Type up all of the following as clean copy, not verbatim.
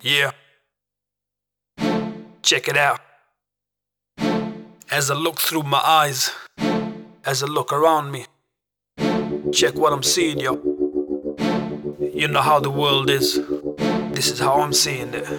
Yeah. Check it out. As I look through my eyes, as I look around me, check what I'm seeing, yo. You know how the world is. This is how I'm seeing it.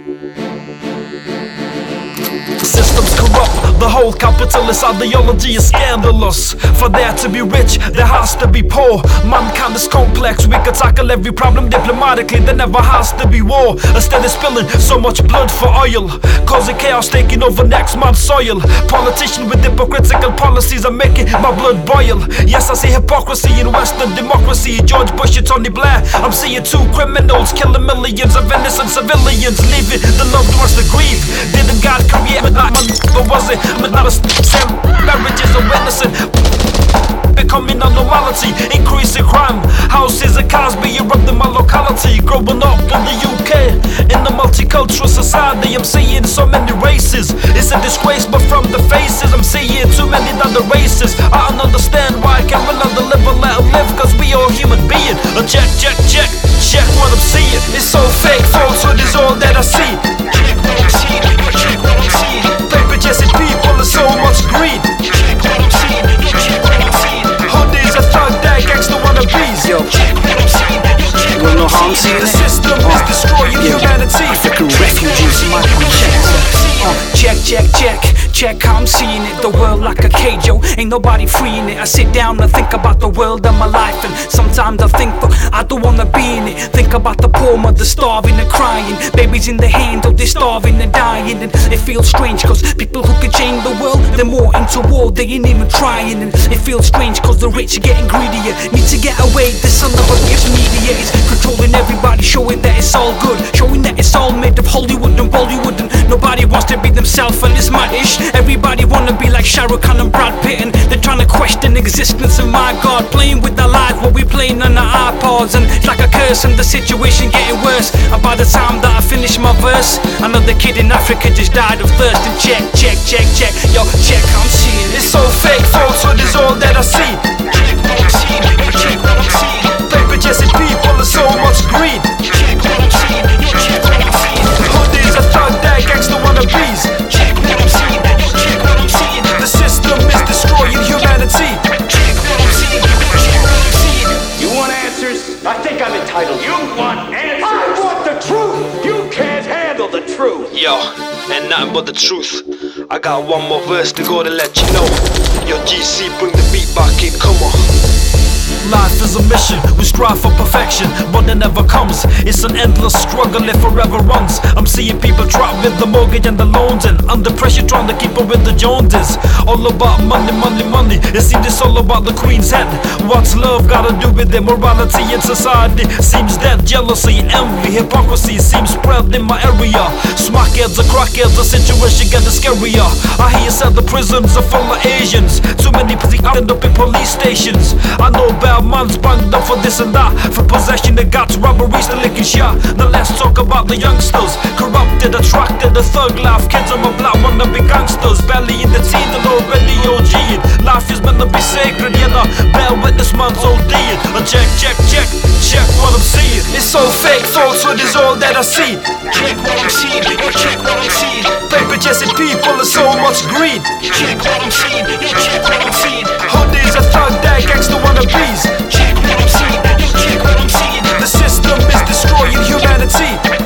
The system's corrupt, the whole capitalist ideology is scandalous. For there to be rich, there has to be poor. Mankind is complex, we can tackle every problem diplomatically. There never has to be war. Instead of spilling so much blood for oil, causing chaos, taking over next man's soil. Politicians with hypocritical policies are making my blood boil. Yes, I see hypocrisy in Western democracy. George Bush and Tony Blair, I'm seeing two criminals killing millions of innocent civilians, leaving the loved ones to grieve. Didn't God create but was it same marriages of innocent becoming a normality, increasing crime, houses and cars being robbed in my locality. Growing up in the UK, in a multicultural society, I'm seeing so many races. It's a disgrace, but from the faces I'm seeing too many other races. I don't understand why I can't let them live and let them live, cause we all human beings. Check what I'm seeing. It's so fake, falsehood is all that I see. Check what I'm seeing, check what I'm seeing. Paper chasing people and so much greed. Check what I'm seeing, check what I'm seeing. Hoodies are thug that gangsta wannabes. Yo, check what I'm seeing, check what I'm how I'm seeing The it? system is destroying humanity. African refugees, my check how I'm seeing it. The world like a cage, yo, ain't nobody freeing it. I sit down and think about the world and my life, and sometimes I think, but I don't wanna be in it. Think about the poor mother starving and crying, babies in the hand, oh, they're starving and dying. And it feels strange, cause people who can change the world, they're more into war, they ain't even trying. And it feels strange, cause the rich are getting greedier. Need to get away, the son of a bitch media is controlling everybody, showing that it's all good, showing that it's all made of Hollywood and Bollywood. And nobody wants to be themselves, and it's mad-ish. Everybody wanna be like Shah Rukh Khan and Brad Pitt, and they're trying to question the existence of my God. Playing with our lives while we playing on our iPods, and it's like a curse, and the situation getting worse. And by the time that I finish my verse, another kid in Africa just died of thirst. And check, yo, check how I'm seeing it. It's so fake, falsehood is all that I see. Check what I'm seeing, check what I'm seeing. Paper chasing people and so much greed. Check what I'm seeing, check what I'm seeing. Hoodies are thug that gangsta wannabes. Check what I'm seeing, check what I'm seeing. The system is destroying humanity. Check what I'm seeing, check what I'm seeing. You want answers? I think I'm entitled. You want answers? I want the truth! You can't handle the truth! Yo, and nothing but the truth. I got one more verse to go to let you know. Yo, GC, bring the beat back in, come on. Life is a mission, we strive for perfection, but it never comes. It's an endless struggle, it forever runs. I'm seeing people trapped with the mortgage and the loans, and under pressure trying to keep up with the Joneses. All about money, money, money. It seems it's all about the queen's head. What's love gotta do with immorality in society? Seems that jealousy, envy, hypocrisy seems spread in my area. Smackheads or crackheads, the situation getting scarier. I hear you said the prisons are full of Asians. Too many people end up in police stations. I know bad man's banged up for this and that, for possession of guts, robberies, the licking shot. Now let's talk about the youngsters, corrupted, attracted, the thug life. Kids on my block wanna be gangsters, barely in the teen and already OG'ing. Life is meant to be sacred, yet I bear witness man's OD'ing. Check what I'm seeing. It's so fake, falsehood is all that I see. Check what I'm seeing, check what I'm seeing. Paper chasing people and so much greed. Check what I'm seeing, check what I'm seeing. Hoodies are thug that gangsta wannabes. Check what I'm seeing, check what I'm seeing. The system is destroying humanity.